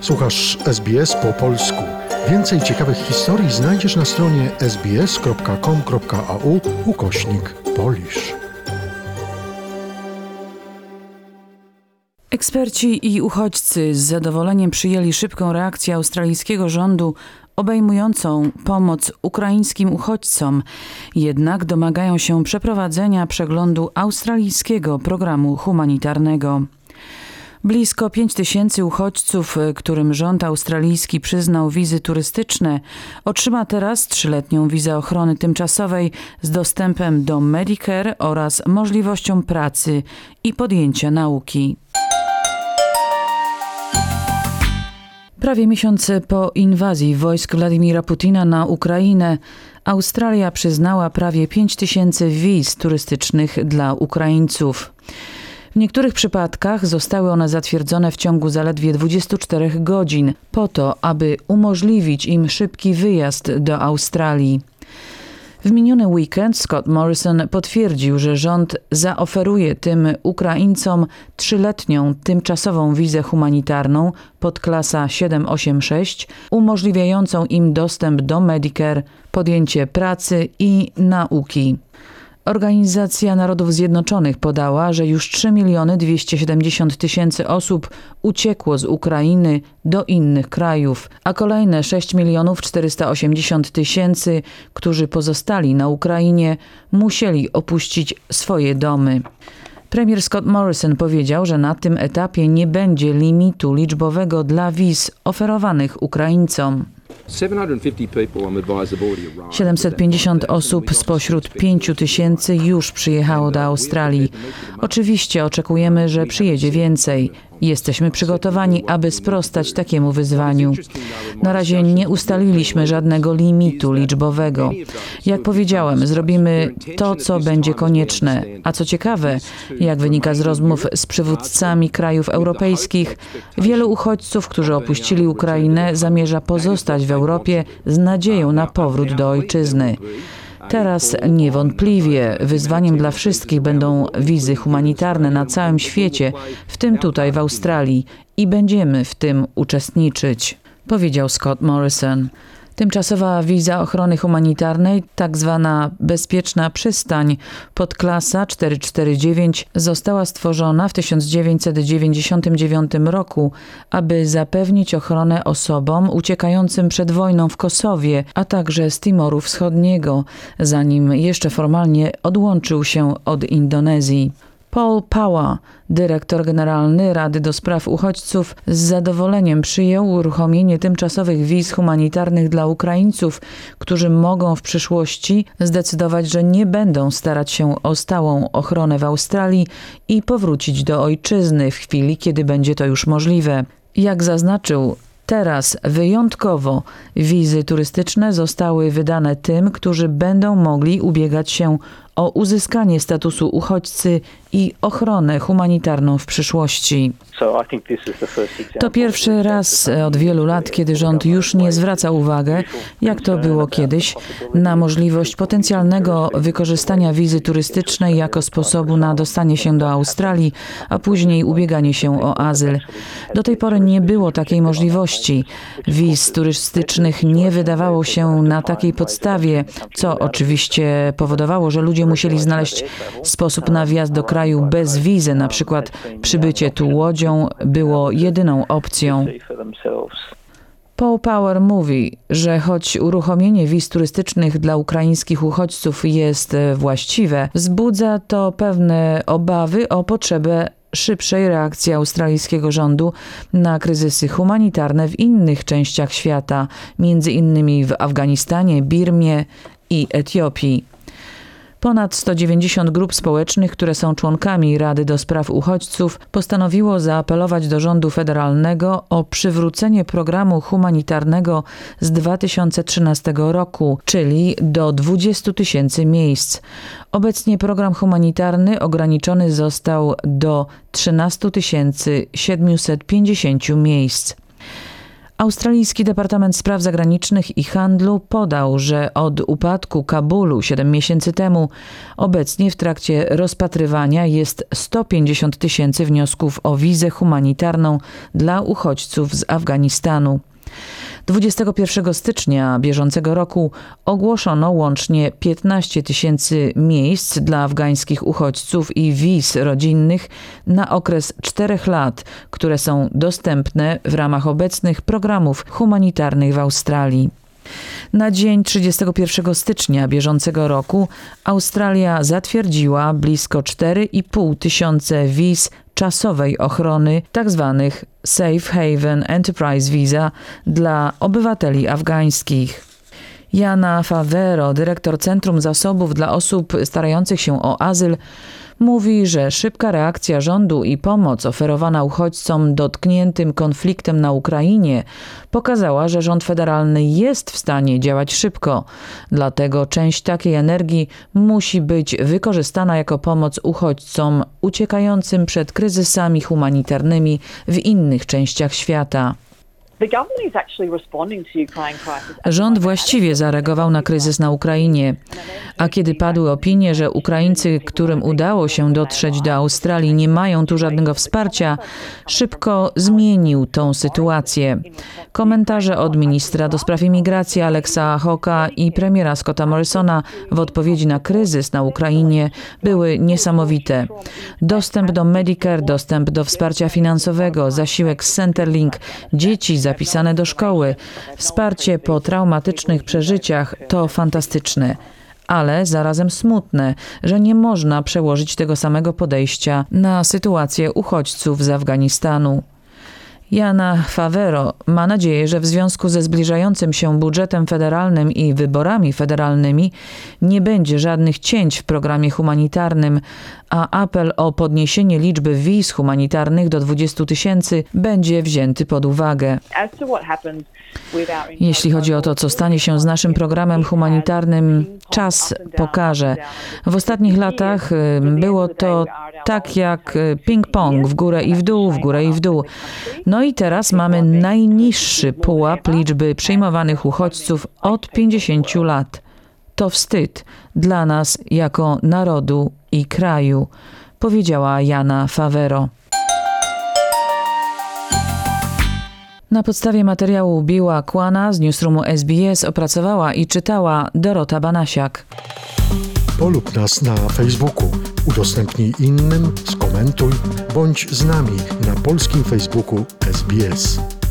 Słuchasz SBS po polsku. Więcej ciekawych historii znajdziesz na stronie sbs.com.au/Polish. Eksperci i uchodźcy z zadowoleniem przyjęli szybką reakcję australijskiego rządu obejmującą pomoc ukraińskim uchodźcom, jednak domagają się przeprowadzenia przeglądu australijskiego programu humanitarnego. Blisko 5000 uchodźców, którym rząd australijski przyznał wizy turystyczne, otrzyma teraz 3-letnią wizę ochrony tymczasowej z dostępem do Medicare oraz możliwością pracy i podjęcia nauki. Prawie miesiąc po inwazji wojsk Władimira Putina na Ukrainę, Australia przyznała prawie 5000 wiz turystycznych dla Ukraińców. W niektórych przypadkach zostały one zatwierdzone w ciągu zaledwie 24 godzin, po to, aby umożliwić im szybki wyjazd do Australii. W miniony weekend Scott Morrison potwierdził, że rząd zaoferuje tym Ukraińcom 3-letnią tymczasową wizę humanitarną podklasa 786, umożliwiającą im dostęp do Medicare, podjęcie pracy i nauki. Organizacja Narodów Zjednoczonych podała, że już 3 270 000 osób uciekło z Ukrainy do innych krajów, a kolejne 6 480 000, którzy pozostali na Ukrainie, musieli opuścić swoje domy. Premier Scott Morrison powiedział, że na tym etapie nie będzie limitu liczbowego dla wiz oferowanych Ukraińcom. 750 osób spośród 5000 już przyjechało do Australii. Oczywiście oczekujemy, że przyjedzie więcej. Jesteśmy przygotowani, aby sprostać takiemu wyzwaniu. Na razie nie ustaliliśmy żadnego limitu liczbowego. Jak powiedziałem, zrobimy to, co będzie konieczne. A co ciekawe, jak wynika z rozmów z przywódcami krajów europejskich, wielu uchodźców, którzy opuścili Ukrainę, zamierza pozostać w Europie z nadzieją na powrót do ojczyzny. Teraz niewątpliwie wyzwaniem dla wszystkich będą wizy humanitarne na całym świecie, w tym tutaj w Australii, i będziemy w tym uczestniczyć, powiedział Scott Morrison. Tymczasowa wiza ochrony humanitarnej, tak zwana bezpieczna przystań, podklasa 449, została stworzona w 1999 roku, aby zapewnić ochronę osobom uciekającym przed wojną w Kosowie, a także z Timoru Wschodniego, zanim jeszcze formalnie odłączył się od Indonezji. Paul Power, dyrektor generalny Rady do Spraw Uchodźców, z zadowoleniem przyjął uruchomienie tymczasowych wiz humanitarnych dla Ukraińców, którzy mogą w przyszłości zdecydować, że nie będą starać się o stałą ochronę w Australii i powrócić do ojczyzny w chwili, kiedy będzie to już możliwe. Jak zaznaczył, teraz wyjątkowo wizy turystyczne zostały wydane tym, którzy będą mogli ubiegać się o uzyskanie statusu uchodźcy i ochronę humanitarną w przyszłości. To pierwszy raz od wielu lat, kiedy rząd już nie zwraca uwagi, jak to było kiedyś, na możliwość potencjalnego wykorzystania wizy turystycznej jako sposobu na dostanie się do Australii, a później ubieganie się o azyl. Do tej pory nie było takiej możliwości. Wiz turystycznych nie wydawało się na takiej podstawie, co oczywiście powodowało, że ludzie musieli znaleźć sposób na wjazd do kraju bez wizy, na przykład przybycie tu łodzią było jedyną opcją. Paul Power mówi, że choć uruchomienie wiz turystycznych dla ukraińskich uchodźców jest właściwe, wzbudza to pewne obawy o potrzebę szybszej reakcji australijskiego rządu na kryzysy humanitarne w innych częściach świata, między innymi w Afganistanie, Birmie i Etiopii. Ponad 190 grup społecznych, które są członkami Rady do Spraw Uchodźców, postanowiło zaapelować do rządu federalnego o przywrócenie programu humanitarnego z 2013 roku, czyli do 20 000 miejsc. Obecnie program humanitarny ograniczony został do 13 750 miejsc. Australijski Departament Spraw Zagranicznych i Handlu podał, że od upadku Kabulu 7 miesięcy temu obecnie w trakcie rozpatrywania jest 150 000 wniosków o wizę humanitarną dla uchodźców z Afganistanu. 21 stycznia bieżącego roku ogłoszono łącznie 15 000 miejsc dla afgańskich uchodźców i wiz rodzinnych na okres 4 lat, które są dostępne w ramach obecnych programów humanitarnych w Australii. Na dzień 31 stycznia bieżącego roku Australia zatwierdziła blisko 4,5 tysiąca wiz czasowej ochrony, tzw. Safe Haven Enterprise Visa dla obywateli afgańskich. Jana Favero, dyrektor Centrum Zasobów dla Osób Starających się o Azyl, mówi, że szybka reakcja rządu i pomoc oferowana uchodźcom dotkniętym konfliktem na Ukrainie pokazała, że rząd federalny jest w stanie działać szybko. Dlatego część takiej energii musi być wykorzystana jako pomoc uchodźcom uciekającym przed kryzysami humanitarnymi w innych częściach świata. Rząd właściwie zareagował na kryzys na Ukrainie, a kiedy padły opinie, że Ukraińcy, którym udało się dotrzeć do Australii, nie mają tu żadnego wsparcia, szybko zmienił tą sytuację. Komentarze od ministra do spraw imigracji Alexa Hawke'a i premiera Scotta Morrisona w odpowiedzi na kryzys na Ukrainie były niesamowite. Dostęp do Medicare, dostęp do wsparcia finansowego, zasiłek z Centrelink, dzieci zapisane do szkoły, wsparcie po traumatycznych przeżyciach to fantastyczne, ale zarazem smutne, że nie można przełożyć tego samego podejścia na sytuację uchodźców z Afganistanu. Jana Favero ma nadzieję, że w związku ze zbliżającym się budżetem federalnym i wyborami federalnymi nie będzie żadnych cięć w programie humanitarnym, a apel o podniesienie liczby wiz humanitarnych do 20 000 będzie wzięty pod uwagę. Jeśli chodzi o to, co stanie się z naszym programem humanitarnym, czas pokaże. W ostatnich latach było to tak jak ping-pong, w górę i w dół, w górę i w dół. No i teraz mamy najniższy pułap liczby przyjmowanych uchodźców od 50 lat. To wstyd dla nas jako narodu i kraju, powiedziała Jana Favero. Na podstawie materiału Biła Kłana z newsroomu SBS opracowała i czytała Dorota Banasiak. Polub nas na Facebooku, udostępnij innym, skomentuj, bądź z nami na polskim Facebooku SBS.